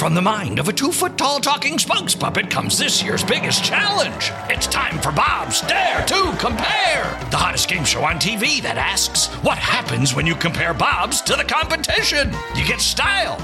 From the mind of a 2-foot-tall talking spokes puppet comes this year's biggest challenge. It's time for Bob's Dare to Compare, the hottest game show on TV that asks, what happens when you compare Bob's to the competition? You get style.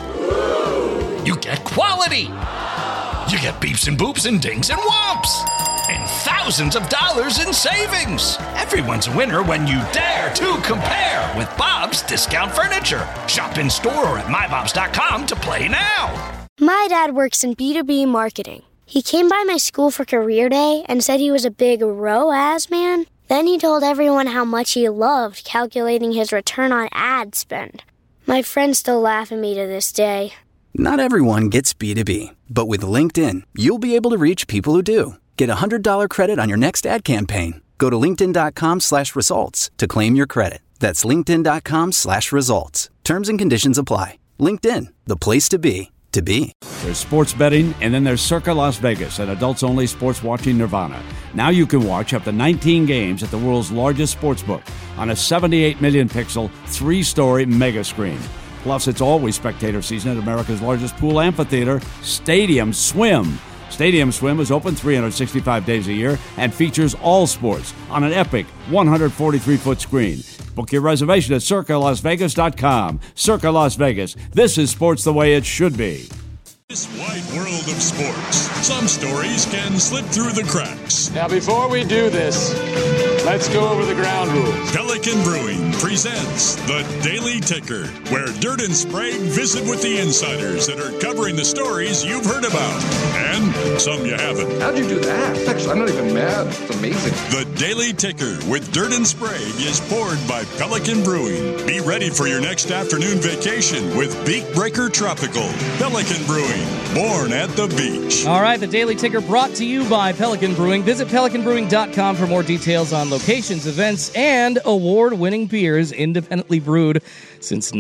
You get quality. You get beeps and boops and dings and whomps. And thousands of dollars in savings. Everyone's a winner when you dare to compare with Bob's Discount Furniture. Shop in store or at mybobs.com to play now. My dad works in B2B marketing. He came by my school for career day and said he was a big ROAS man. Then he told everyone how much he loved calculating his return on ad spend. My friends still laugh at me to this day. Not everyone gets B2B, but with LinkedIn, you'll be able to reach people who do. Get a $100 credit on your next ad campaign. Go to linkedin.com/results to claim your credit. That's linkedin.com/results. Terms and conditions apply. LinkedIn, the place to be. There's sports betting, and then there's Circa Las Vegas, an adults-only sports watching nirvana. Now you can watch up to 19 games at the world's largest sportsbook on a 78 million pixel, 3-story mega screen. Plus, it's always spectator season at America's largest pool amphitheater, Stadium Swim. Stadium Swim is open 365 days a year and features all sports on an epic 143-foot screen. Book your reservation at CircaLasVegas.com. Circa Las Vegas. This is sports the way it should be. This wide world of sports, some stories can slip through the cracks. Now, before we do this, let's go over the ground rules. Pelican Brewing presents The Daily Ticker, where Dirt and Sprague visit with the insiders that are covering the stories you've heard about, and some you haven't. How'd you do that? Actually, I'm not even mad. It's amazing. The Daily Ticker with Dirt and Sprague is poured by Pelican Brewing. Be ready for your next afternoon vacation with Beak Breaker Tropical. Pelican Brewing, born at the beach. All right, the Daily Ticker brought to you by Pelican Brewing. Visit pelicanbrewing.com for more details on locations, events, and award-winning beers independently brewed since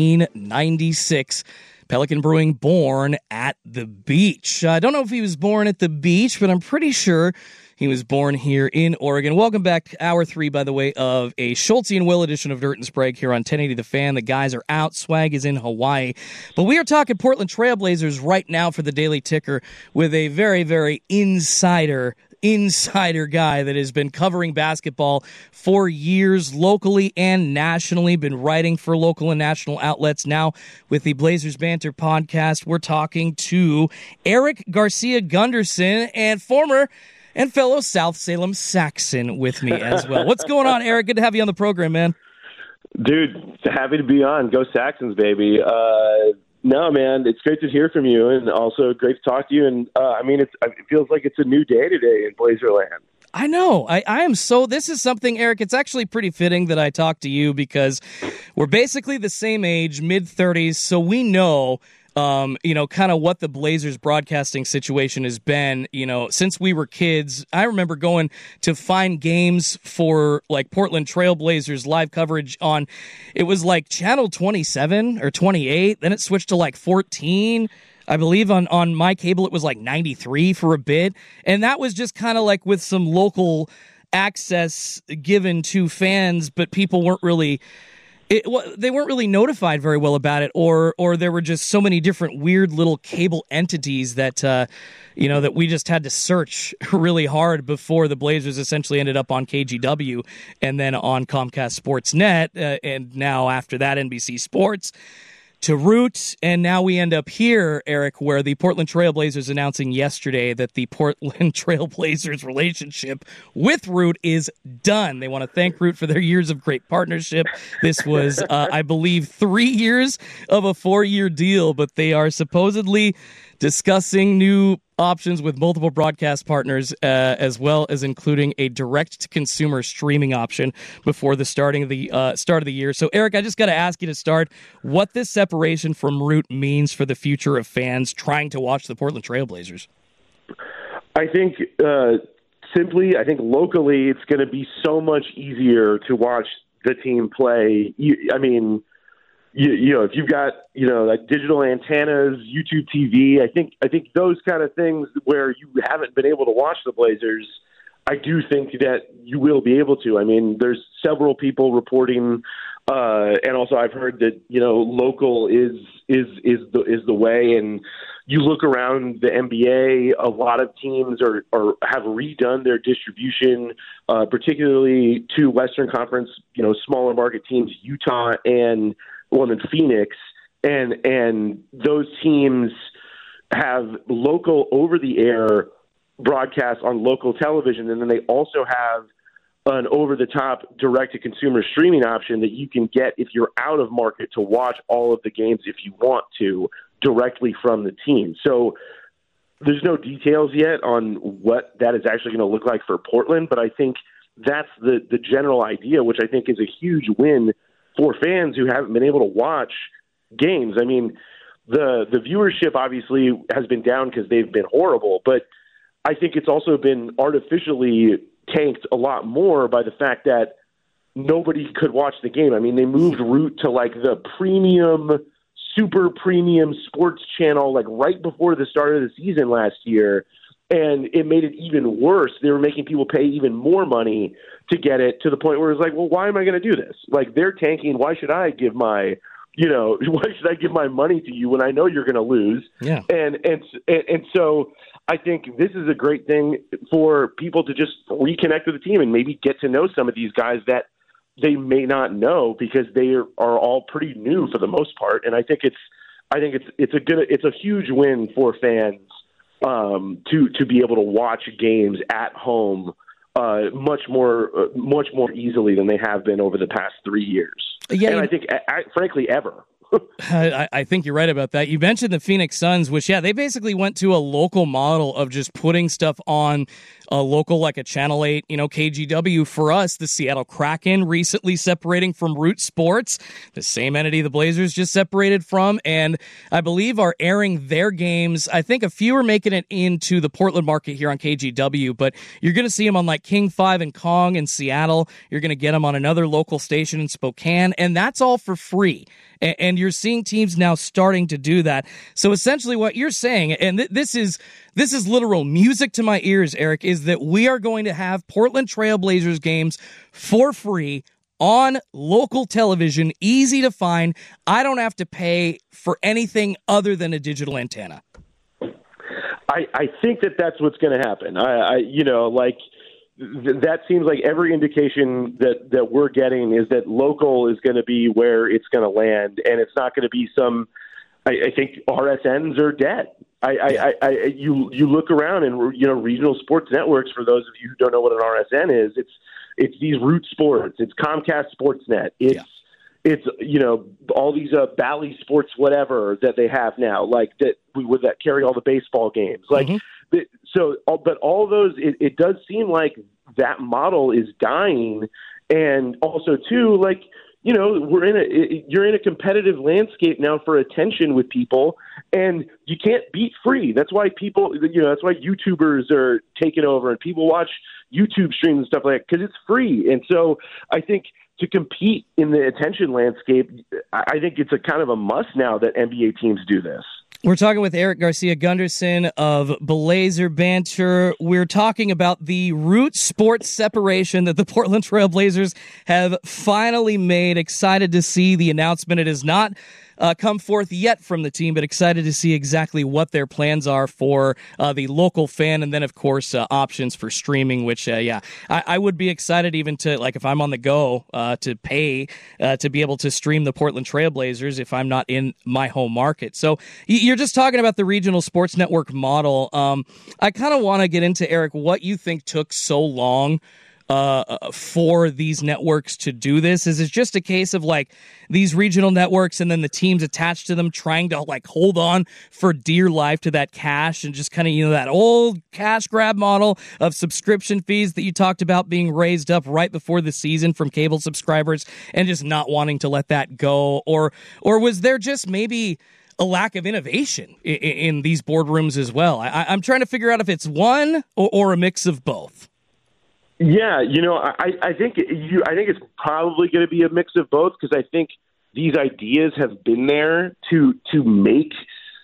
1996. Pelican Brewing, born at the beach. I don't know if he was born at the beach, but I'm pretty sure he was born here in Oregon. Welcome back to Hour 3, by the way, of a Schulte and Will edition of Dirt and Sprague here on 1080 The Fan. The guys are out. Swag is in Hawaii. But we are talking Portland Trailblazers right now for the Daily Ticker with a very, very insider guy that has been covering basketball for years, locally and nationally, been writing for local and national outlets. Now, with the Blazers Banter podcast, we're talking to Eric Garcia Gunderson and former and fellow South Salem Saxon with me as well. What's going on, Eric? Good to have you on the program, man. Dude, happy to be on. Go Saxons, baby. No, man, it's great to hear from you, and also great to talk to you. And it feels like it's a new day today in Blazerland. I know. I am so. This is something, Eric. It's actually pretty fitting that I talk to you because we're basically the same age, mid-30s, so we know. Kind of what the Blazers broadcasting situation has been, since we were kids. I remember going to find games for like Portland Trailblazers live coverage on, it was like channel 27 or 28. Then it switched to like 14. I believe on my cable, it was like 93 for a bit. And that was just kind of like with some local access given to fans, but people weren't really... they weren't really notified very well about it, or there were just so many different weird little cable entities that that we just had to search really hard before the Blazers essentially ended up on KGW and then on Comcast Sportsnet, and now after that NBC Sports to Root, and now we end up here, Eric, where the Portland Trailblazers announcing yesterday that the Portland Trailblazers relationship with Root is done. They want to thank Root for their years of great partnership. This was, I believe, 3 years of a 4-year deal, but they are supposedly discussing new options with multiple broadcast partners, as well as including a direct-to-consumer streaming option before the start of the year. So, Eric, I just got to ask you to start what this separation from Root means for the future of fans trying to watch the Portland Trailblazers. I think simply, locally, it's going to be so much easier to watch the team play. If you've got, like digital antennas, YouTube TV, I think those kind of things where you haven't been able to watch the Blazers, I do think that you will be able to. I mean, there's several people reporting And also I've heard that, local is the way. And you look around the NBA, a lot of teams have redone their distribution, particularly to Western Conference, smaller market teams, Utah and Phoenix. And those teams have local over-the-air broadcasts on local television, and then they also have an over-the-top direct-to-consumer streaming option that you can get if you're out of market to watch all of the games if you want to directly from the team. So there's no details yet on what that is actually going to look like for Portland, but I think that's the general idea, which I think is a huge win for fans who haven't been able to watch games. I mean, the viewership obviously has been down because they've been horrible, but I think it's also been artificially tanked a lot more by the fact that nobody could watch the game. I mean, they moved Root to like the super premium sports channel like right before the start of the season last year, and it made it even worse. They were making people pay even more money to get it, to the point where it's like, well, why am I going to do this? Like, they're tanking. Why should I give my money to you when I know you're going to lose? Yeah. And so I think this is a great thing for people to just reconnect with the team and maybe get to know some of these guys that they may not know because they are all pretty new for the most part. And I think it's a huge win for fans to be able to watch games at home much more easily than they have been over the past 3 years. Yeah, and I think, frankly, ever. I think you're right about that. You mentioned the Phoenix Suns, which, they basically went to a local model of just putting stuff on a local, like a Channel 8, KGW. For us, the Seattle Kraken recently separating from Root Sports, the same entity the Blazers just separated from, and I believe are airing their games. I think a few are making it into the Portland market here on KGW, but you're going to see them on like King 5 and Kong in Seattle. You're going to get them on another local station in Spokane, and that's all for free. And you're seeing teams now starting to do that. So essentially what you're saying, and this is literal music to my ears, Eric, is that we are going to have Portland Trail Blazers games for free on local television, easy to find. I don't have to pay for anything other than a digital antenna. I think that's what's going to happen. That seems like every indication that we're getting is that local is going to be where it's going to land, and it's not going to be some. I think RSNs are dead. You look around and regional sports networks. For those of you who don't know what an RSN is, it's these Root Sports, it's Comcast Sportsnet, it's all these Bally Sports whatever that they have now, like that carry all the baseball games, like. Mm-hmm. But all those, it does seem like that model is dying, and also too, like you're in a competitive landscape now for attention with people, and you can't beat free. That's why that's why YouTubers are taking over, and people watch YouTube streams and stuff like that because it's free. And so I think to compete in the attention landscape, I think it's a kind of a must now that NBA teams do this. We're talking with Eric Garcia Gunderson of Blazer Banter. We're talking about the Root Sports separation that the Portland Trail Blazers have finally made. Excited to see the announcement. It has not come forth yet from the team, but excited to see exactly what their plans are for the local fan, and then, of course, options for streaming, which, I would be excited even to, like, if I'm on the go, to pay to be able to stream the Portland Trail Blazers if I'm not in my home market. So you're just talking about the regional sports network model. I kind of want to get into, Eric, what you think took so long for these networks to do this. Is it just a case of like these regional networks and then the teams attached to them trying to like hold on for dear life to that cash, and just kind of, that old cash grab model of subscription fees that you talked about being raised up right before the season from cable subscribers, and just not wanting to let that go? Or was there just maybe a lack of innovation in these boardrooms as well? I'm trying to figure out if it's one or a mix of both. Yeah, I think it's probably going to be a mix of both, because I think these ideas have been there to make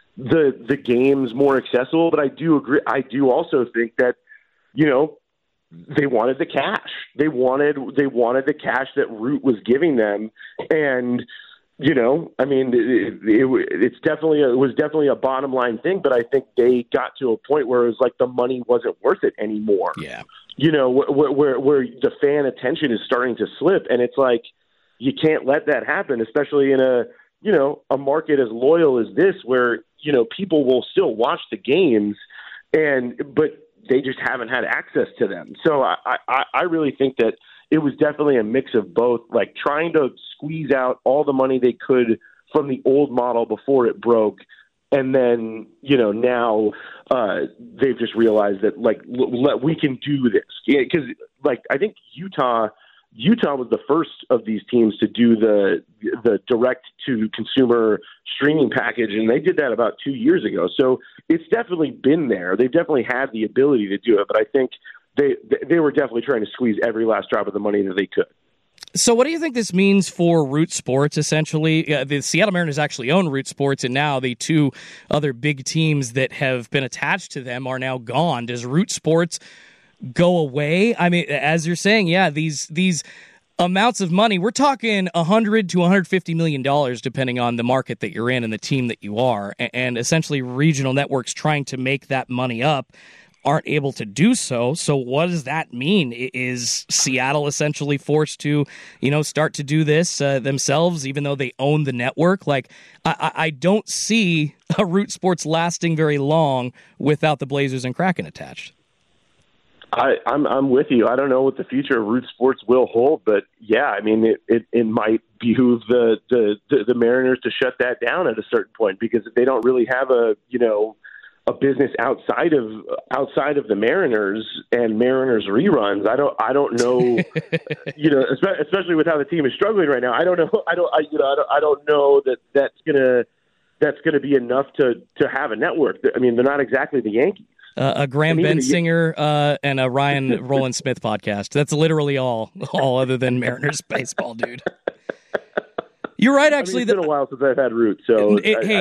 the games more accessible. But I do agree. I do also think that they wanted the cash. They wanted the cash that Root was giving them, and I mean, it was definitely a bottom line thing. But I think they got to a point where it was like the money wasn't worth it anymore. Yeah, where the fan attention is starting to slip, and it's like you can't let that happen, especially in a market as loyal as this, where people will still watch the games, but they just haven't had access to them. So I really think that it was definitely a mix of both, like trying to squeeze out all the money they could from the old model before it broke. And then, now they've just realized that, like, we can do this. Because, I think Utah was the first of these teams to do the direct-to-consumer streaming package, and they did that about 2 years ago. So it's definitely been there. They've definitely had the ability to do it, but I think they were definitely trying to squeeze every last drop of the money that they could. So what do you think this means for Root Sports, essentially? The Seattle Mariners actually own Root Sports, and now the two other big teams that have been attached to them are now gone. Does Root Sports go away? I mean, as you're saying, yeah, these amounts of money, we're talking $100 to $150 million, depending on the market that you're in and the team that you are, and essentially regional networks trying to make that money up aren't able to do so. So what does that mean? Is Seattle essentially forced to, start to do this themselves, even though they own the network? Like, I don't see a Root Sports lasting very long without the Blazers and Kraken attached. I'm with you. I don't know what the future of Root Sports will hold, but yeah, I mean, it might behoove the Mariners to shut that down at a certain point, because if they don't really have a business outside of the Mariners and Mariners reruns, I don't know, especially with how the team is struggling right now. I don't know that's gonna be enough to have a network. I mean, they're not exactly the Yankees. A Graham Bensinger and a Ryan Roland Smith podcast. That's literally all other than Mariners baseball, dude. You're right, actually. It's been a while since I've had Root, so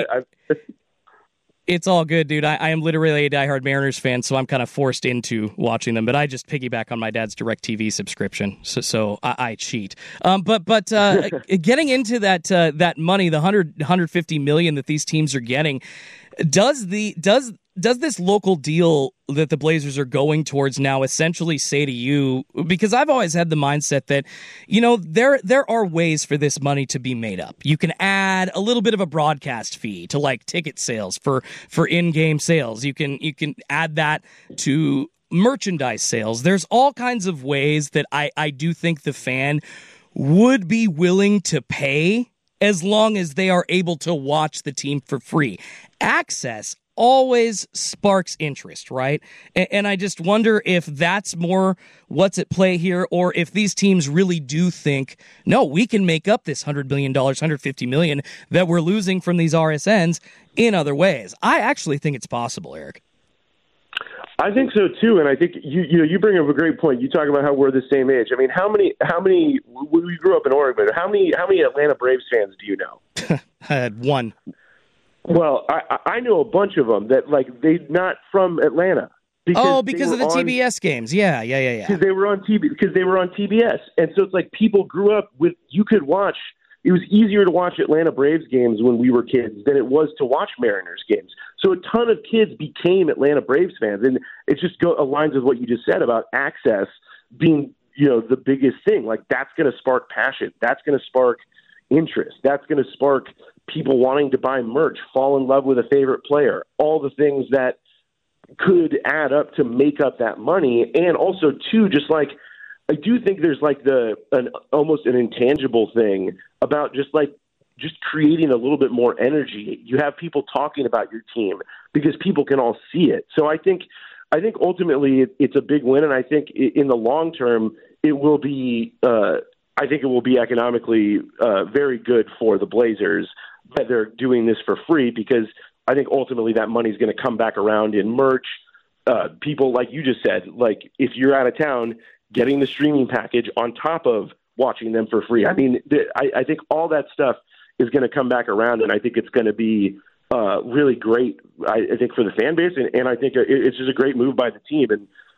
it's all good, dude. I am literally a diehard Mariners fan, so I'm kind of forced into watching them. But I just piggyback on my dad's DirecTV subscription, so I cheat. But getting into that money, the $150 million that these teams are getting, does this local deal that the Blazers are going towards now essentially say to you, because I've always had the mindset that, there are ways for this money to be made up. You can add a little bit of a broadcast fee to like ticket sales for in-game sales. You can add that to merchandise sales. There's all kinds of ways that I do think the fan would be willing to pay as long as they are able to watch the team for free. Access always sparks interest, right? And I just wonder if that's more what's at play here, or if these teams really do think, no, we can make up this $100 million, $150 million that we're losing from these RSNs in other ways. I actually think it's possible, Eric. I think so too, and I think you bring up a great point. You talk about how we're the same age. I mean, how many? We grew up in Oregon. How many Atlanta Braves fans do you know? I had one. Well, I know a bunch of them that they're not from Atlanta. Because of the TBS games. Yeah. Because they were on TBS, and so it's like people grew up with. You could watch. It was easier to watch Atlanta Braves games when we were kids than it was to watch Mariners games. So a ton of kids became Atlanta Braves fans, and it just aligns with what you just said about access being, the biggest thing. Like, that's going to spark passion. That's going to spark interest. That's going to spark people wanting to buy merch, fall in love with a favorite player, all the things that could add up to make up that money. And also, too, just like, I do think there's almost an intangible thing about just creating a little bit more energy. You have people talking about your team because people can all see it. So I think ultimately it's a big win, and I think in the long term it will be. I think it will be economically very good for the Blazers that they're doing this for free, because I think ultimately that money is going to come back around in merch. People, like you just said, like if you're out of town, getting the streaming package on top of watching them for free. I mean, I think all that stuff is going to come back around, and I think it's going to be really great, I think, for the fan base, and I think it's just a great move by the team. And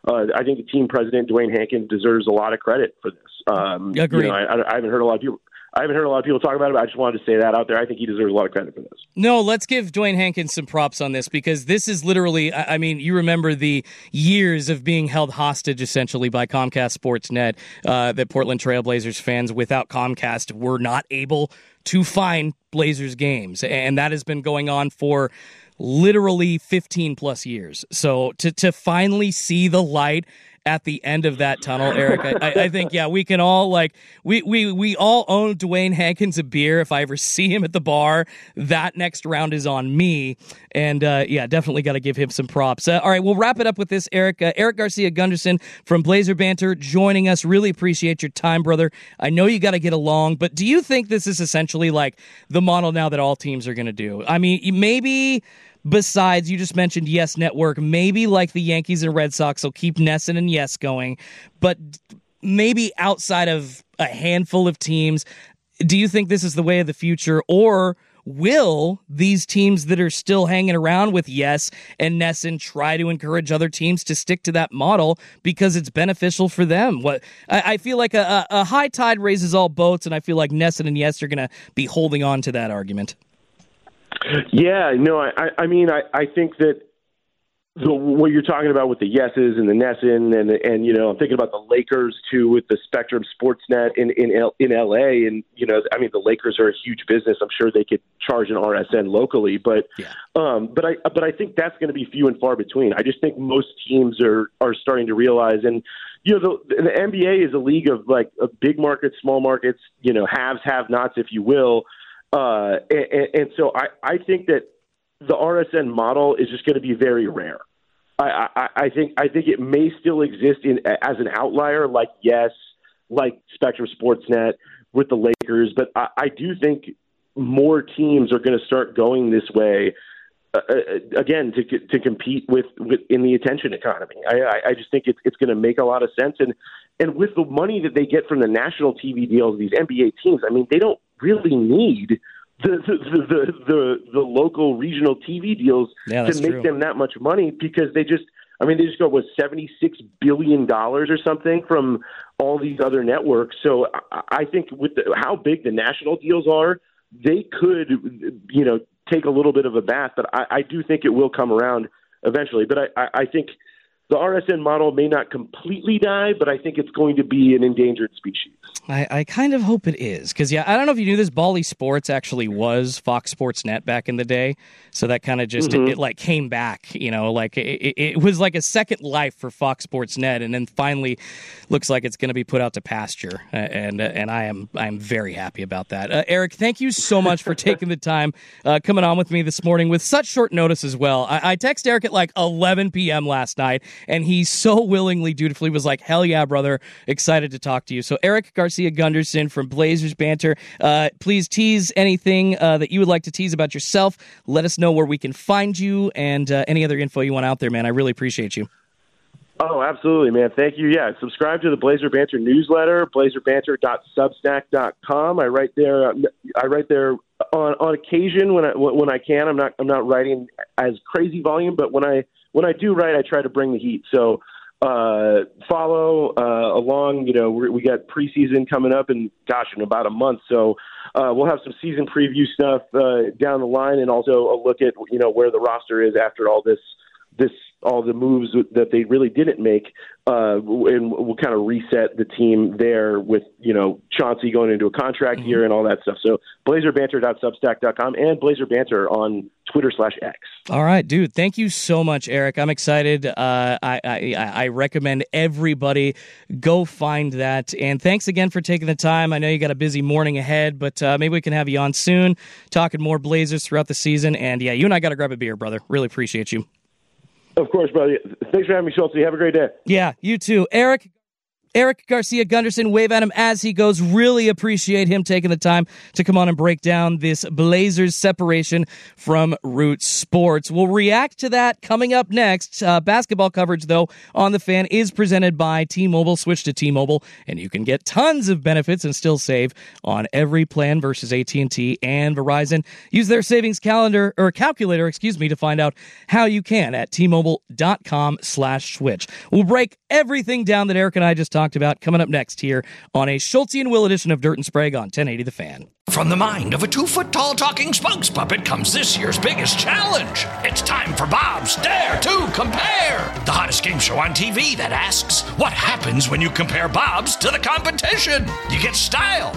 I think the team president, Dwayne Hankins, deserves a lot of credit for this. Agreed. I haven't heard a lot of people talk about it, but I just wanted to say that out there. I think he deserves a lot of credit for this. No, let's give Dwayne Hankins some props on this, because this is literally, I mean, you remember the years of being held hostage essentially by Comcast Sportsnet, that Portland Trailblazers fans without Comcast were not able to find Blazers games. And that has been going on for literally 15 plus years. So to finally see the light at the end of that tunnel, Eric, I think, yeah, we can all, like, we all owe Dwayne Hankins a beer. If I ever see him at the bar, that next round is on me. And, yeah, definitely got to give him some props. All right, we'll wrap it up with this, Eric. Eric Garcia Gunderson from Blazer Banter joining us. Really appreciate your time, brother. I know you got to get along, but do you think this is essentially like the model now that all teams are going to do? I mean, maybe... Besides, you just mentioned Yes Network, maybe like the Yankees and Red Sox will keep NESN and Yes going, but maybe outside of a handful of teams, do you think this is the way of the future, or will these teams that are still hanging around with Yes and NESN try to encourage other teams to stick to that model because it's beneficial for them? I feel like a high tide raises all boats, and I feel like NESN and Yes are going to be holding on to that argument. Yeah, no, I mean, I think that what you're talking about with the Yeses and the NESN, and you know, I'm thinking about the Lakers too with the Spectrum Sportsnet in LA, and you know, I mean, the Lakers are a huge business. I'm sure they could charge an RSN locally, but I think that's going to be few and far between. I just think most teams are starting to realize, and you know, the NBA is a league of like big markets, small markets, you know, haves, have-nots, if you will. And so I think that the RSN model is just going to be very rare. I think it may still exist as an outlier, like Yes, like Spectrum Sportsnet with the Lakers, but I do think more teams are going to start going this way again to compete with in the attention economy. I just think it's going to make a lot of sense, and with the money that they get from the national TV deals, these NBA teams, I mean, they don't really need the local regional TV deals to make them that much money, because they just go with $76 billion or something from all these other networks. So I think with how big the national deals are, they could, you know, take a little bit of a bath, but I do think it will come around eventually. But I think the RSN model may not completely die, but I think it's going to be an endangered species. I kind of hope it is, because, yeah, I don't know if you knew this, Bally Sports actually was Fox Sports Net back in the day, so that kind of just, it like came back, you know, like it was like a second life for Fox Sports Net, and then finally looks like it's going to be put out to pasture, and I'm very happy about that. Eric, thank you so much for taking the time coming on with me this morning with such short notice as well. I texted Eric at like 11 p.m. last night, and he so willingly, dutifully was like, hell yeah, brother, excited to talk to you. So Eric Garcia Gunderson from Blazers Banter, please tease anything that you would like to tease about yourself. Let us know where we can find you, and any other info you want out there, man. I really appreciate you. Oh, absolutely, man. Thank you. Yeah, subscribe to the Blazer Banter newsletter, blazerbanter.substack.com. I write there on occasion when I can. I'm not writing as crazy volume, but when I do write, I try to bring the heat. So follow along. You know, we got preseason coming up in about a month. So we'll have some season preview stuff down the line, and also a look at, you know, where the roster is after all the moves that they really didn't make, and we'll kind of reset the team there with, you know, Chauncey going into a contract year and all that stuff. So blazerbanter.substack.com and Blazer Banter on Twitter/X. All right, dude. Thank you so much, Eric. I'm excited. I recommend everybody go find that. And thanks again for taking the time. I know you got a busy morning ahead, but maybe we can have you on soon, talking more Blazers throughout the season. And yeah, you and I got to grab a beer, brother. Really appreciate you. Of course, brother. Thanks for having me, Schultz. Have a great day. Yeah, you too. Eric. Eric Garcia Gunderson, wave at him as he goes. Really appreciate him taking the time to come on and break down this Blazers separation from Root Sports. We'll react to that coming up next. Basketball coverage, though, on The Fan is presented by T-Mobile. Switch to T-Mobile, and you can get tons of benefits and still save on every plan versus AT&T and Verizon. Use their savings calculator, to find out how you can at T-Mobile.com/switch. We'll break everything down that Eric and I just talked about coming up next here on a Schultz and Will edition of Dirt and Sprague on 1080 The Fan. From the mind of a 2-foot-tall talking spokes puppet comes this year's biggest challenge. It's time for Bob's Dare to Compare, the hottest game show on TV that asks, what happens when you compare Bob's to the competition? You get style.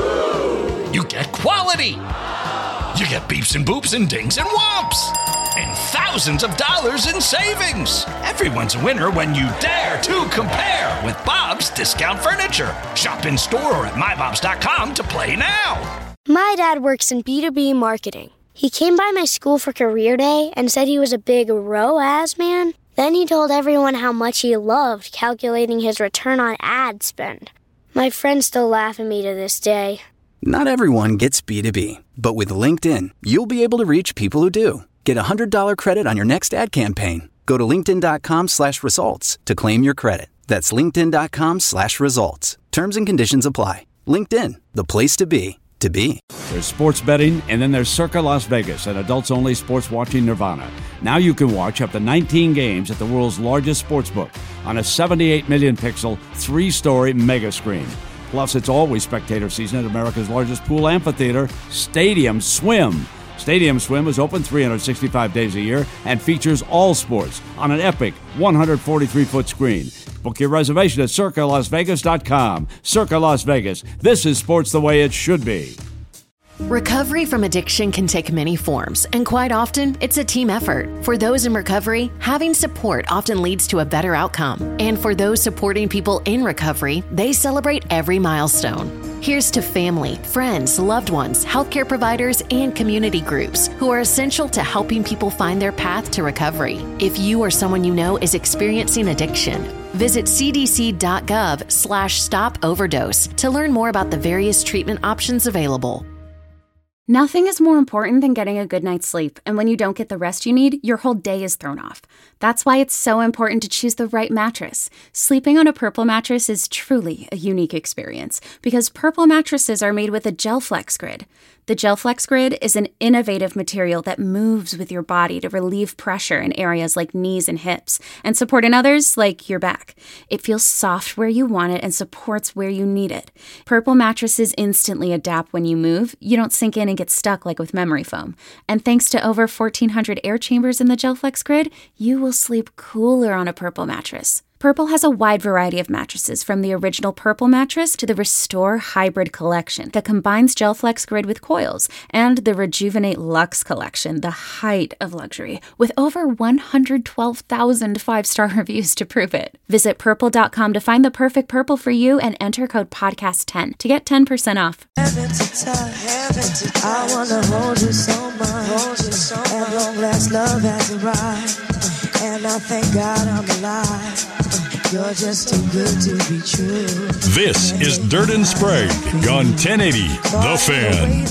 You get quality. You get beeps and boops and dings and whomps. And thousands of dollars in savings. Everyone's a winner when you dare to compare with Bob's Discount Furniture. Shop in store or at mybobs.com to play now. My dad works in B2B marketing. He came by my school for career day and said he was a big ROAS man. Then he told everyone how much he loved calculating his return on ad spend. My friends still laugh at me to this day. Not everyone gets B2B, but with LinkedIn, you'll be able to reach people who do. Get a $100 credit on your next ad campaign. Go to linkedin.com/results to claim your credit. That's linkedin.com/results. Terms and conditions apply. LinkedIn, the place to be, to be. There's sports betting, and then there's Circa Las Vegas, an adults-only sports watching nirvana. Now you can watch up to 19 games at the world's largest sportsbook on a 78 million pixel, 3-story mega screen. Plus, it's always spectator season at America's largest pool amphitheater, Stadium Swim. Stadium Swim is open 365 days a year and features all sports on an epic 143-foot screen. Book your reservation at CircaLasVegas.com. Circa Las Vegas. This is sports the way it should be. Recovery from addiction can take many forms, and quite often, it's a team effort. For those in recovery, having support often leads to a better outcome. And for those supporting people in recovery, they celebrate every milestone. Here's to family, friends, loved ones, healthcare providers, and community groups who are essential to helping people find their path to recovery. If you or someone you know is experiencing addiction, visit cdc.gov/stop-overdose to learn more about the various treatment options available. Nothing is more important than getting a good night's sleep, and when you don't get the rest you need, your whole day is thrown off. That's why it's so important to choose the right mattress. Sleeping on a Purple mattress is truly a unique experience because Purple mattresses are made with a GelFlex Grid. The GelFlex Grid is an innovative material that moves with your body to relieve pressure in areas like knees and hips and support in others like your back. It feels soft where you want it and supports where you need it. Purple mattresses instantly adapt when you move. You don't sink in and get stuck like with memory foam. And thanks to over 1,400 air chambers in the GelFlex Grid, you will sleep cooler on a Purple mattress. Purple has a wide variety of mattresses, from the original Purple mattress to the Restore Hybrid collection that combines GelFlex Grid with coils, and the Rejuvenate Luxe collection, the height of luxury, with over 112,000 five-star reviews to prove it. Visit Purple.com to find the perfect Purple for you and enter code podcast10 to get 10% off. I wanna hold you so much, and long last love has arrived, and I thank God I'm alive. You're just too good to be true. This is Dirt and Sprague on 1080 The Fan.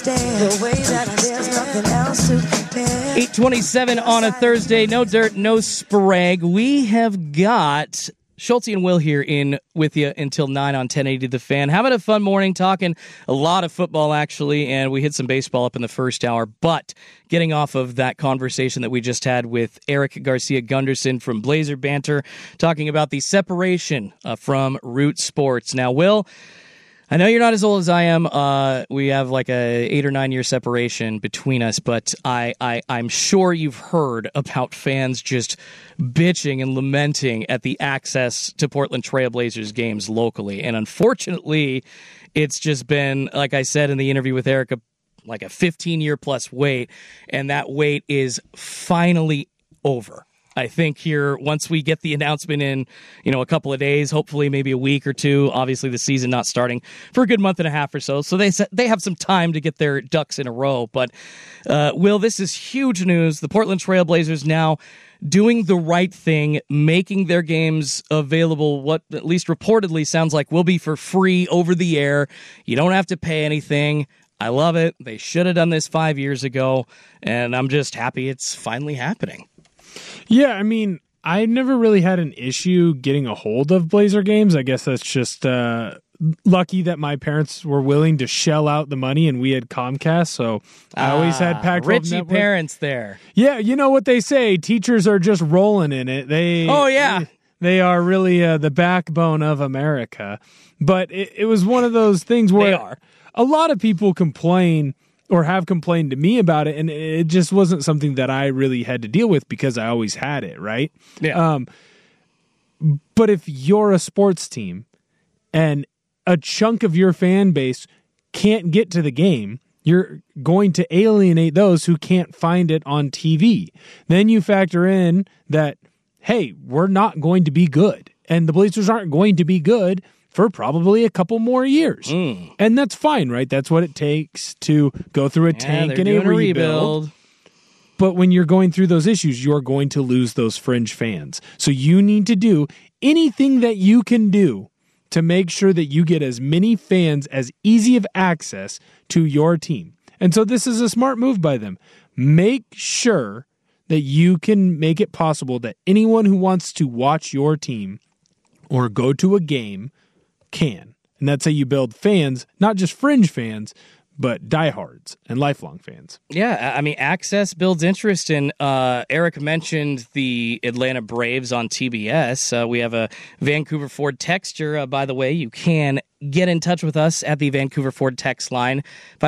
8:27 on a Thursday. No Dirt, no Sprague. We have got Schultz and Will here in with you until 9 on 1080 The Fan. Having a fun morning, talking a lot of football, actually, and we hit some baseball up in the first hour. But getting off of that conversation that we just had with Eric Garcia Gunderson from Blazer Banter, talking about the separation from Root Sports. Now, Will, I know you're not as old as I am. We have like a 8 or 9 year separation between us, but I'm sure you've heard about fans just bitching and lamenting at the access to Portland Trail Blazers games locally. And unfortunately, it's just been, like I said in the interview with Eric, like a 15-year plus wait, and that wait is finally over. I think here, once we get the announcement in, a couple of days, hopefully maybe a week or two, obviously the season not starting for a good month and a half or so. So they have some time to get their ducks in a row. But, Will, this is huge news. The Portland Trail Blazers now doing the right thing, making their games available, what at least reportedly sounds like will be for free over the air. You don't have to pay anything. I love it. They should have done this 5 years ago, and I'm just happy it's finally happening. Yeah, I mean, I never really had an issue getting a hold of Blazer games. I guess that's just lucky that my parents were willing to shell out the money and we had Comcast, so I always had Pac-12 Richie Network. parents there. Yeah, you know what they say, teachers are just rolling in it. They are really the backbone of America. But it was one of those things where a lot of people complain or have complained to me about it, and it just wasn't something that I really had to deal with because I always had it, right? Yeah. But if you're a sports team and a chunk of your fan base can't get to the game, you're going to alienate those who can't find it on TV. Then you factor in that, hey, we're not going to be good, and the Blazers aren't going to be good for probably a couple more years. And that's fine, right? That's what it takes to go through a tank and a rebuild. But when you're going through those issues, you're going to lose those fringe fans. So you need to do anything that you can do to make sure that you get as many fans as easy of access to your team. And so this is a smart move by them. Make sure that you can make it possible that anyone who wants to watch your team or go to a game can. And that's how you build fans, not just fringe fans, but diehards and lifelong fans. Yeah, I mean, access builds interest. And Eric mentioned the Atlanta Braves on TBS. We have a Vancouver Ford texture. By the way, you can get in touch with us at the Vancouver Ford text line,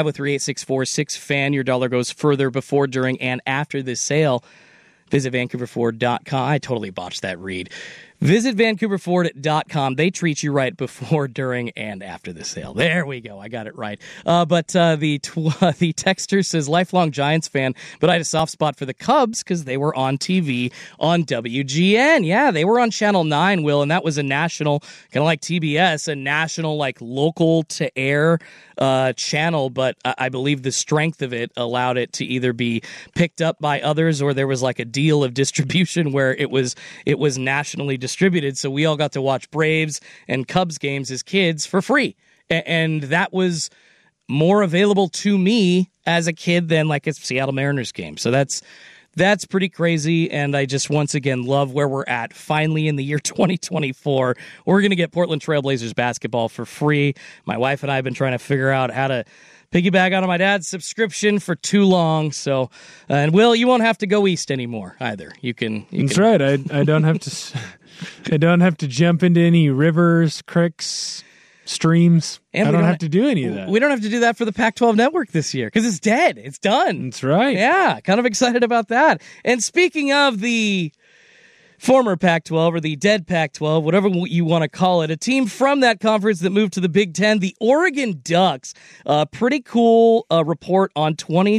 503-864-6FAN. Your dollar goes further before, during, and after this sale. Visit VancouverFord.com. I totally botched that read. Visit VancouverFord.com. They treat you right before, during, and after the sale. There we go. I got it right. But the texter says, lifelong Giants fan, but I had a soft spot for the Cubs because they were on TV on WGN. Yeah, they were on Channel 9, Will, and that was a national, kind of like TBS, a national, like, local-to-air channel, but I believe the strength of it allowed it to either be picked up by others or there was like a deal of distribution where it was nationally distributed, so we all got to watch Braves and Cubs games as kids for free, and that was more available to me as a kid than like a Seattle Mariners game. So that's pretty crazy, and I just once again love where we're at. Finally, in the year 2024, we're going to get Portland Trail Blazers basketball for free. My wife and I have been trying to figure out how to piggyback on my dad's subscription for too long. So, and Will, you won't have to go east anymore either. You can. That's right. I don't have to. I don't have to jump into any rivers, creeks, streams. And I don't have to do any of that. We don't have to do that for the Pac-12 network this year because it's dead. It's done. That's right. Yeah, kind of excited about that. And speaking of the former Pac-12 or the dead Pac-12, whatever you want to call it, a team from that conference that moved to the Big Ten, the Oregon Ducks. Pretty cool report on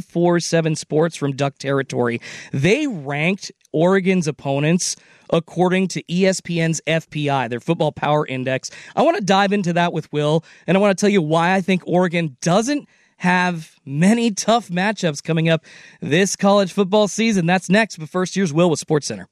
24/7 Sports from Duck Territory. They ranked Oregon's opponents according to ESPN's FPI, their Football Power Index. I want to dive into that with Will, and I want to tell you why I think Oregon doesn't have many tough matchups coming up this college football season. That's next, but first, here's Will with SportsCenter.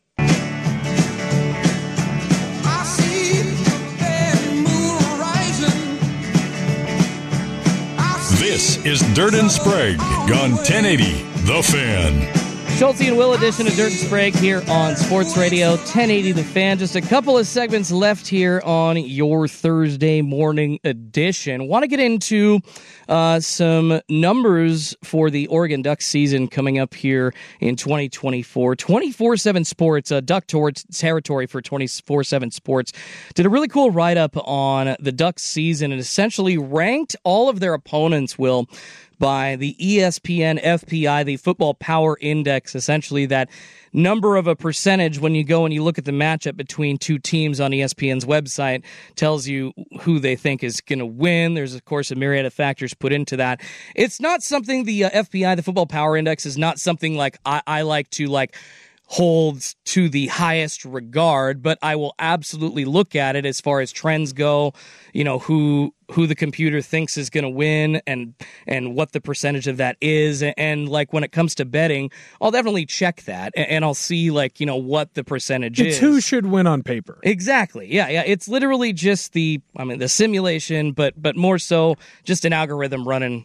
This is Dirt and Sprague on 1080 The Fan. Schulte and Will edition of Dirt and Sprague here on Sports Radio 1080 The Fan. Just a couple of segments left here on your Thursday morning edition. Want to get into some numbers for the Oregon Ducks season coming up here in 2024. 24/7 Sports, Duck Territory for 24/7 Sports, did a really cool write-up on the Ducks season and essentially ranked all of their opponents, Will, by the ESPN FPI, the Football Power Index, essentially that number of a percentage when you go and you look at the matchup between two teams on ESPN's website, tells you who they think is going to win. There's, of course, a myriad of factors put into that. It's not something, the FPI, the Football Power Index, is not something like I like to holds to the highest regard, but I will absolutely look at it as far as trends go, who the computer thinks is going to win and what the percentage of that is. And like when it comes to betting, I'll definitely check that and I'll see what the percentage is. It's who should win on paper. Exactly. Yeah. It's literally just the simulation, but more so just an algorithm running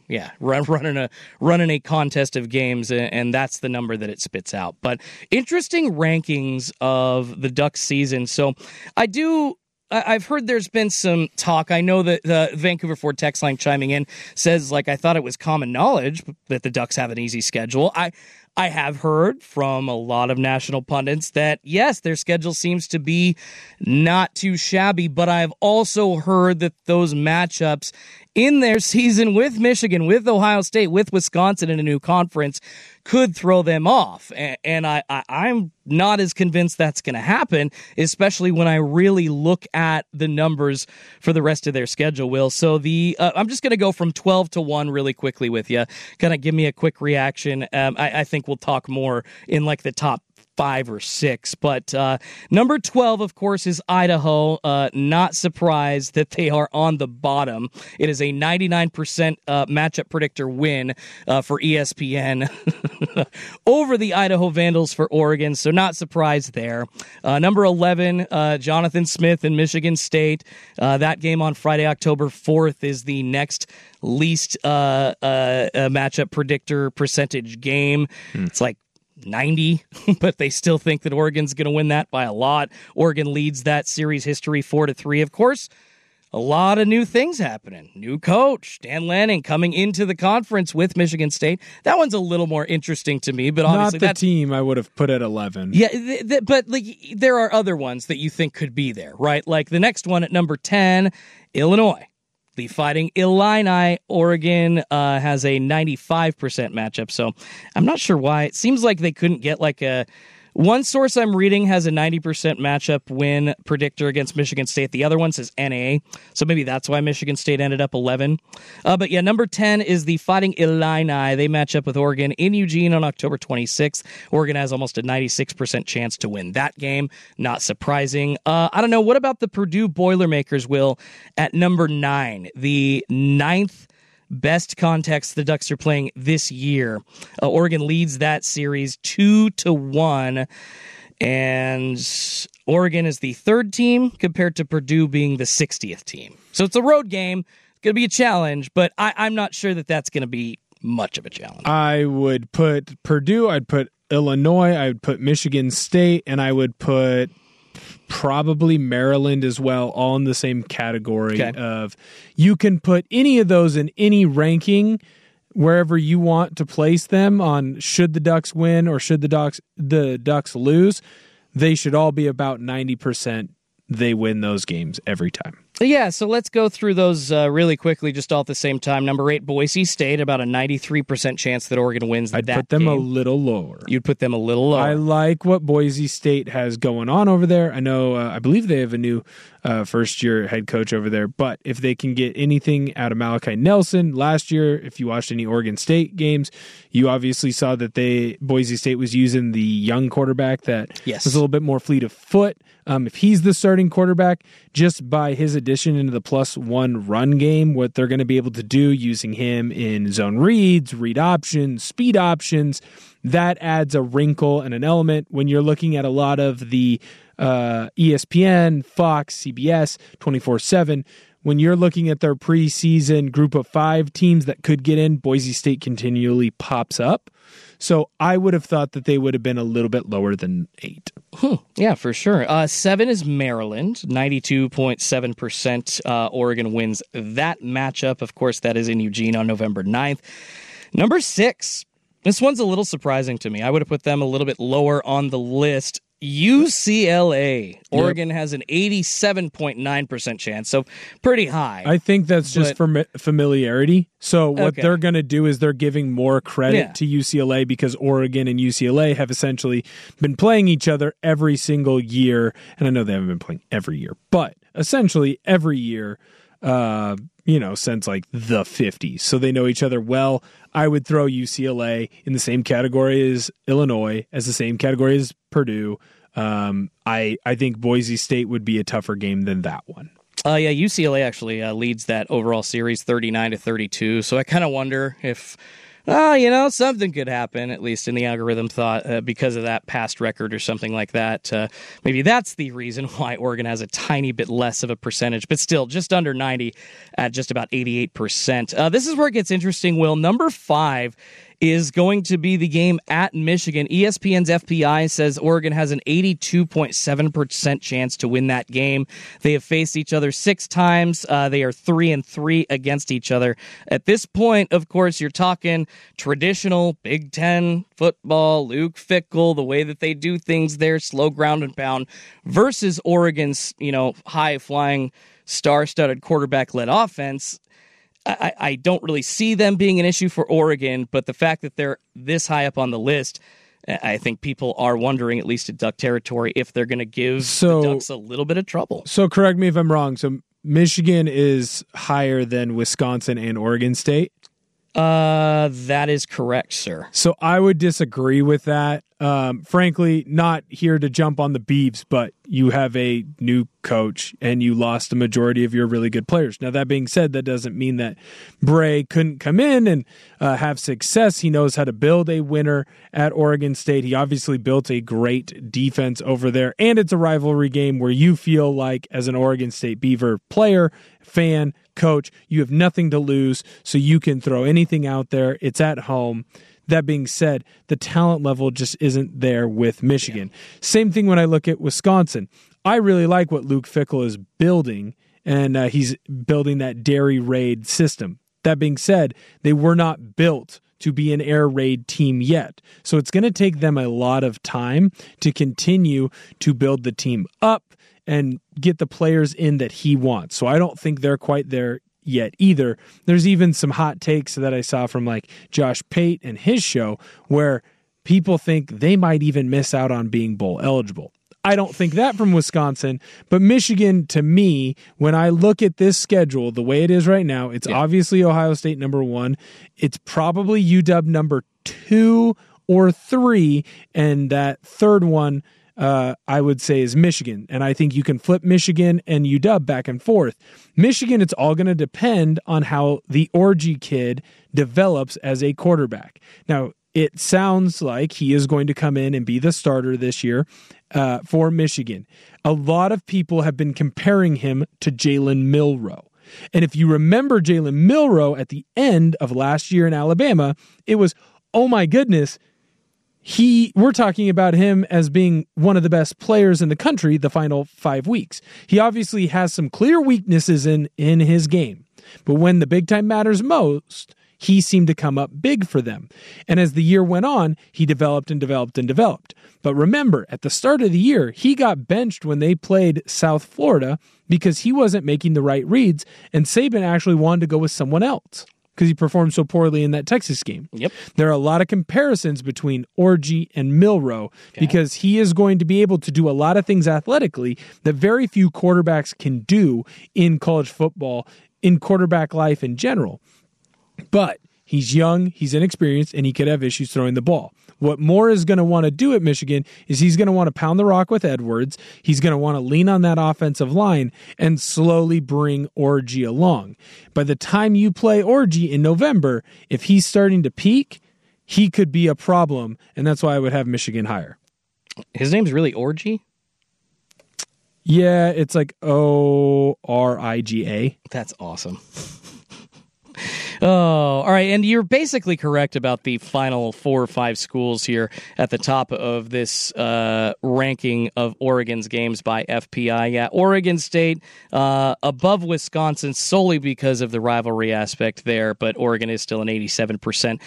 a contest of games, and that's the number that it spits out. But interesting rankings of the Ducks season. So I've heard there's been some talk. I know that the Vancouver Ford text line chiming in says, I thought it was common knowledge that the Ducks have an easy schedule. I have heard from a lot of national pundits that, yes, their schedule seems to be not too shabby, but I've also heard that those matchups in their season with Michigan, with Ohio State, with Wisconsin in a new conference could throw them off. And I'm not as convinced that's going to happen, especially when I really look at the numbers for the rest of their schedule, Will. So I'm just going to go from 12-1 really quickly with you. Kind of give me a quick reaction. I think we'll talk more in the top 5 or 6. But number 12, of course, is Idaho. Not surprised that they are on the bottom. It is a 99% matchup predictor win for ESPN over the Idaho Vandals for Oregon, so not surprised there. Number 11, Jonathan Smith and Michigan State. That game on Friday, October 4th, is the next least matchup predictor percentage game. It's 90, but they still think that Oregon's going to win that by a lot. Oregon leads that series history 4-3. Of course, a lot of new things happening. New coach, Dan Lanning, coming into the conference with Michigan State. That one's a little more interesting to me, but obviously not the team I would have put at 11. Yeah, but there are other ones that you think could be there, right? Like the next one at number 10, Illinois. The Fighting Illini. Oregon has a 95% matchup, so I'm not sure why. It seems like they couldn't get one source I'm reading has a 90% matchup win predictor against Michigan State. The other one says NA, so maybe that's why Michigan State ended up 11. But yeah, number 10 is the Fighting Illini. They match up with Oregon in Eugene on October 26th. Oregon has almost a 96% chance to win that game. Not surprising. I don't know. What about the Purdue Boilermakers, Will, at number 9? The 9th best context the Ducks are playing this year. Oregon leads that series 2-1, and Oregon is the 3rd team compared to Purdue being the 60th team. So it's a road game. It's going to be a challenge, but I'm not sure that that's going to be much of a challenge. I would put Purdue, I'd put Illinois, I would put Michigan State, and I would put probably Maryland as well, all in the same category of you can put any of those in any ranking wherever you want to place them on should the Ducks win or should the Ducks lose. They should all be about 90%. They win those games every time. Yeah, so let's go through those really quickly, just all at the same time. Number 8, Boise State, about a 93% chance that Oregon wins that game. I'd put them a little lower. You'd put them a little lower. I like what Boise State has going on over there. I know, I believe they have a new first-year head coach over there, but if they can get anything out of Malachi Nelson, last year, if you watched any Oregon State games, you obviously saw that Boise State was using the young quarterback that was a little bit more fleet of foot. If he's the starting quarterback, just by his addition into the +1 run game, what they're going to be able to do using him in zone reads, read options, speed options, that adds a wrinkle and an element when you're looking at a lot of the ESPN, Fox, CBS, 24/7. When you're looking at their preseason group of 5 teams that could get in, Boise State continually pops up. So I would have thought that they would have been a little bit lower than 8. Yeah, for sure. 7 is Maryland, 92.7%. Oregon wins that matchup. Of course, that is in Eugene on November 9th. Number 6, this one's a little surprising to me. I would have put them a little bit lower on the list. UCLA. Oregon has an 87.9% chance, so pretty high. I think that's just for familiarity. So what they're going to do is they're giving more credit to UCLA because Oregon and UCLA have essentially been playing each other every single year. And I know they haven't been playing every year, but essentially every year since like the 50s. So they know each other well. I would throw UCLA in the same category as Illinois, as the same category as Purdue. I think Boise State would be a tougher game than that one. UCLA actually leads that overall series 39-32. So I kind of wonder if, something could happen, at least in the algorithm thought, because of that past record or something like that. Maybe that's the reason why Oregon has a tiny bit less of a percentage, but still just under 90 at just about 88%. This is where it gets interesting, Will. Number 5 is going to be the game at Michigan. ESPN's FPI says Oregon has an 82.7% chance to win that game. They have faced each other 6 times. They are 3-3 against each other. At this point, of course, you're talking traditional Big Ten football, Luke Fickell, the way that they do things there, slow ground and pound, versus Oregon's, high-flying, star-studded quarterback-led offense. I don't really see them being an issue for Oregon, but the fact that they're this high up on the list, I think people are wondering, at least at Duck territory, if they're going to give the Ducks a little bit of trouble. So correct me if I'm wrong. So Michigan is higher than Wisconsin and Oregon State? That is correct, sir. So I would disagree with that. Frankly, not here to jump on the Beavs, but you have a new coach and you lost the majority of your really good players. Now, that being said, that doesn't mean that Bray couldn't come in and have success. He knows how to build a winner at Oregon State. He obviously built a great defense over there, and it's a rivalry game where you feel like, as an Oregon State Beaver player, fan, coach, you have nothing to lose, so you can throw anything out there. It's at home. That being said, the talent level just isn't there with Michigan. Same thing when I look at Wisconsin. I really like what Luke Fickell is building, and he's building that dairy raid system. That being said, they were not built to be an air raid team yet. So it's going to take them a lot of time to continue to build the team up and get the players in that he wants. So I don't think they're quite there yet either. There's even some hot takes that I saw from like Josh Pate and his show where people think they might even miss out on being bowl eligible. I don't think that from Wisconsin, but Michigan, to me, when I look at this schedule, the way it is right now, it's obviously Ohio State number 1. It's probably UW number 2 or 3, and that third one I would say is Michigan. And I think you can flip Michigan and UW back and forth. Michigan, it's all going to depend on how the Orgy kid develops as a quarterback. Now, it sounds like he is going to come in and be the starter this year for Michigan. A lot of people have been comparing him to Jalen Milroe. And if you remember Jalen Milroe at the end of last year in Alabama, it was, oh my goodness, we're talking about him as being one of the best players in the country the final 5 weeks. He obviously has some clear weaknesses in his game, but when the big time matters most, he seemed to come up big for them. And as the year went on, he developed and developed and developed. But remember, at the start of the year, he got benched when they played South Florida because he wasn't making the right reads, and Saban actually wanted to go with someone else because he performed so poorly in that Texas game. Yep. There are a lot of comparisons between Orgy and Milroe because he is going to be able to do a lot of things athletically that very few quarterbacks can do in college football, in quarterback life in general. But he's young, he's inexperienced, and he could have issues throwing the ball. What Moore is going to want to do at Michigan is he's going to want to pound the rock with Edwards. He's going to want to lean on that offensive line and slowly bring Orgy along. By the time you play Orgy in November, if he's starting to peak, he could be a problem, and that's why I would have Michigan higher. His name's really Orgy? Yeah, it's like Origa. That's awesome. Oh, all right. And you're basically correct about the final 4 or 5 schools here at the top of this ranking of Oregon's games by FPI. Yeah, Oregon State above Wisconsin solely because of the rivalry aspect there, but Oregon is still an 87%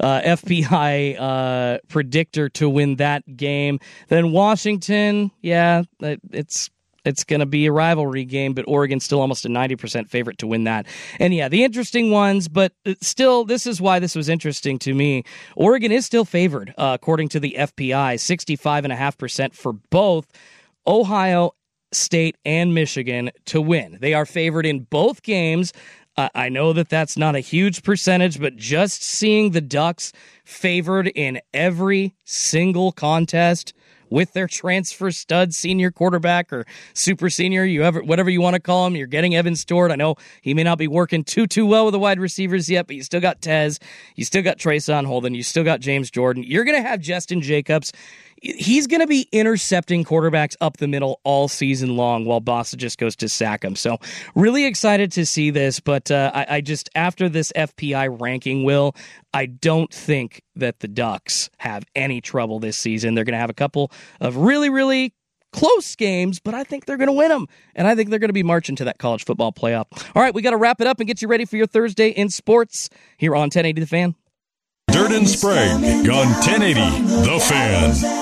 FPI predictor to win that game. Then Washington, yeah, it's going to be a rivalry game, but Oregon's still almost a 90% favorite to win that. And yeah, the interesting ones, but still, this is why this was interesting to me. Oregon is still favored, according to the FPI, 65.5% for both. Ohio, State and Michigan to win. They are favored in both games. I know that that's not a huge percentage, but just seeing the Ducks favored in every single contest with their transfer stud senior quarterback or super senior, whatever you want to call him, you're getting Evan Stewart. I know he may not be working too well with the wide receivers yet, but you still got Tez, you still got Trayson Holden, you still got James Jordan. You're going to have Justin Jacobs. He's going to be intercepting quarterbacks up the middle all season long while Bossa just goes to sack him. So really excited to see this, but I just, after this FPI ranking, Will, I don't think that the Ducks have any trouble this season. They're going to have a couple of really, really close games, but I think they're going to win them, and I think they're going to be marching to that college football playoff. All right, we got to wrap it up and get you ready for your Thursday in sports here on 1080 The Fan. Dirt and Sprague on 1080 The Fan.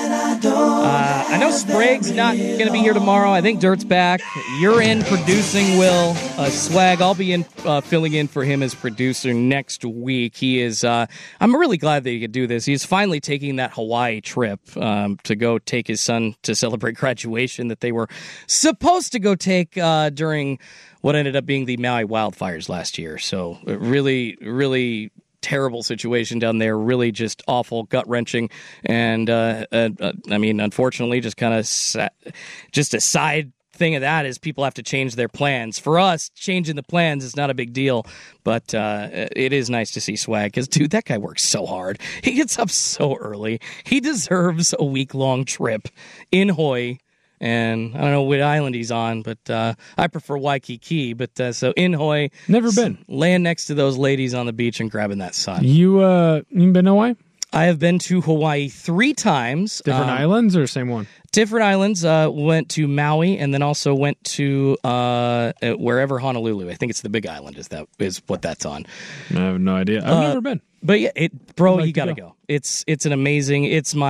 I know Sprague's not going to be here tomorrow. I think Dirt's back. You're in producing, Will. Swag, I'll be in filling in for him as producer next week. He is. I'm really glad that he could do this. He's finally taking that Hawaii trip to go take his son to celebrate graduation that they were supposed to go take during what ended up being the Maui wildfires last year. So really, really terrible situation down there, really just awful, gut-wrenching, and I mean, unfortunately, just kind of just a side thing of that is people have to change their plans. For us, changing the plans is not a big deal, but it is nice to see Swag, because, dude, that guy works so hard. He gets up so early. He deserves a week-long trip in Hawaii. And I don't know what island he's on, but I prefer Waikiki. But so in Hawaii, never been. Laying next to those ladies on the beach and grabbing that sun. You been to Hawaii? I have been to Hawaii 3 times. Different islands or same one? Different islands. Went to Maui and then also went to wherever Honolulu. I think it's the Big Island. Is what that's on. I have no idea. I've never been. But yeah, you gotta go. It's an amazing.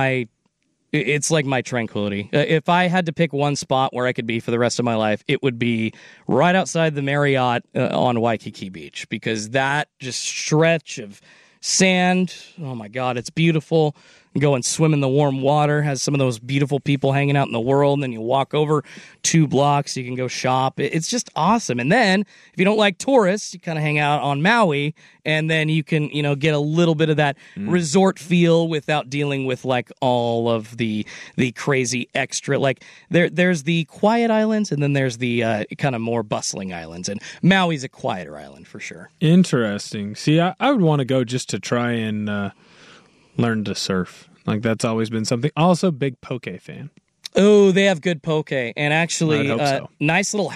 It's like my tranquility. If I had to pick one spot where I could be for the rest of my life, it would be right outside the Marriott on Waikiki Beach, because that just stretch of sand, oh my God, it's beautiful. Go and swim in the warm water, has some of those beautiful people hanging out in the world, and then you walk over 2 blocks, you can go shop. It's just awesome. And then, if you don't like tourists, you kind of hang out on Maui, and then you can, get a little bit of that resort feel without dealing with, like, all of the crazy extra, like, there's the quiet islands, and then there's the kind of more bustling islands, and Maui's a quieter island, for sure. Interesting. See, I would want to go just to try and learn to surf. Like, that's always been something. Also, big poke fan. Oh, they have good poke. And actually, so. nice little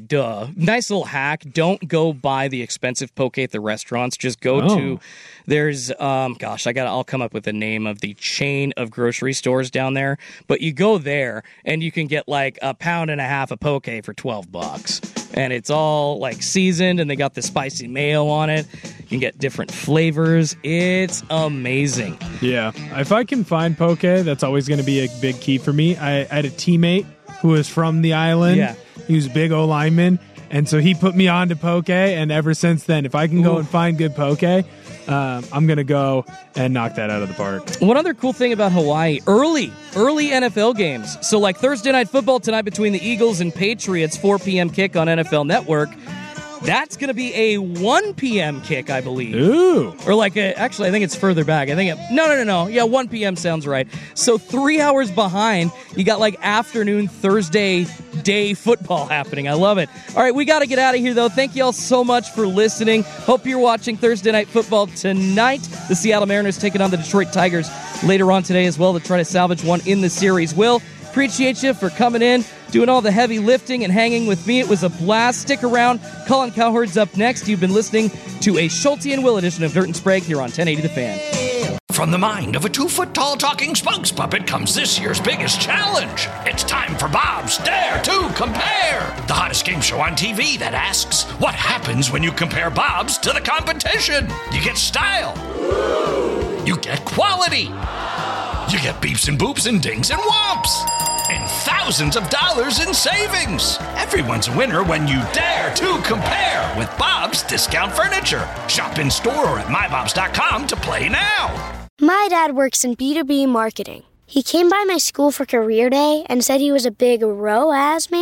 hack. Don't go buy the expensive poke at the restaurants. Just go to, there's, I'll come up with the name of the chain of grocery stores down there. But you go there and you can get like a pound and a half of poke for $12. And it's all like seasoned, and they got the spicy mayo on it. You can get different flavors. It's amazing. Yeah. If I can find poke, that's always going to be a big key for me. I had a teammate who was from the island. Yeah. He was a big O lineman. And so he put me on to poke, and ever since then, if I can go and find good poke, I'm going to go and knock that out of the park. One other cool thing about Hawaii, early NFL games. So like Thursday Night Football tonight between the Eagles and Patriots, 4 p.m. kick on NFL Network. That's going to be a 1 p.m. kick, I believe. Ooh. Or like, actually, I think it's further back. No. Yeah, 1 p.m. sounds right. So 3 hours behind, you got like afternoon Thursday day football happening. I love it. All right, we got to get out of here, though. Thank you all so much for listening. Hope you're watching Thursday Night Football tonight. The Seattle Mariners taking on the Detroit Tigers later on today as well to try to salvage one in the series. Will, appreciate you for coming in, doing all the heavy lifting and hanging with me. It was a blast. Stick around. Colin Cowherd's up next. You've been listening to a Schulte and Will edition of Dirt and Sprague here on 1080 The Fan. From the mind of a 2-foot-tall talking spokes puppet comes this year's biggest challenge. It's time for Bob's Dare to Compare, the hottest game show on TV that asks, what happens when you compare Bob's to the competition? You get style. You get quality. You get beeps and boops and dings and whomps. And thousands of dollars in savings. Everyone's a winner when you dare to compare with Bob's Discount Furniture. Shop in store or at mybobs.com to play now. My dad works in B2B marketing. He came by my school for career day and said he was a big ROAS man.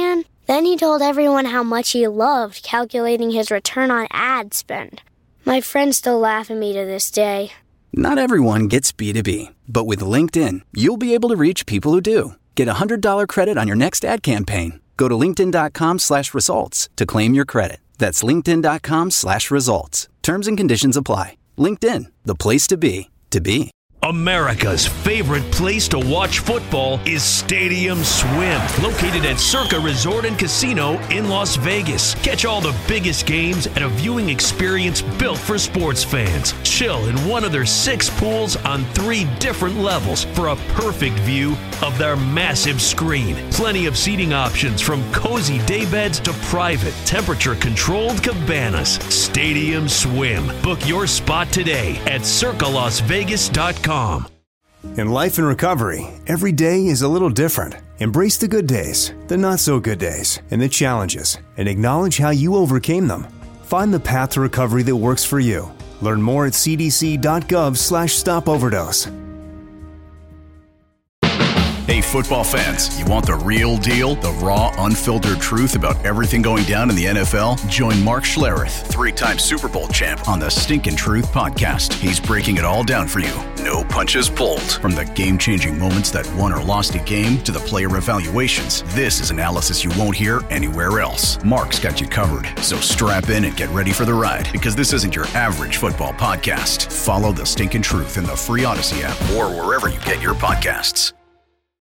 Then he told everyone how much he loved calculating his return on ad spend. My friends still laugh at me to this day. Not everyone gets B2B, but with LinkedIn, you'll be able to reach people who do. Get a $100 credit on your next ad campaign. Go to linkedin.com/results to claim your credit. That's linkedin.com/results. Terms and conditions apply. LinkedIn, the place to be, to be. America's favorite place to watch football is Stadium Swim, located at Circa Resort and Casino in Las Vegas. Catch all the biggest games at a viewing experience built for sports fans. Chill in one of their 6 pools on 3 different levels for a perfect view of their massive screen. Plenty of seating options from cozy daybeds to private, temperature-controlled cabanas. Stadium Swim. Book your spot today at circalasvegas.com. In life and recovery, every day is a little different. Embrace the good days, the not-so-good days, and the challenges, and acknowledge how you overcame them. Find the path to recovery that works for you. Learn more at cdc.gov/stopoverdose. Hey, football fans, you want the real deal? The raw, unfiltered truth about everything going down in the NFL? Join Mark Schlereth, 3-time Super Bowl champ, on the Stinkin' Truth podcast. He's breaking it all down for you. No punches pulled. From the game-changing moments that won or lost a game to the player evaluations, this is analysis you won't hear anywhere else. Mark's got you covered, so strap in and get ready for the ride, because this isn't your average football podcast. Follow the Stinkin' Truth in the free Odyssey app or wherever you get your podcasts.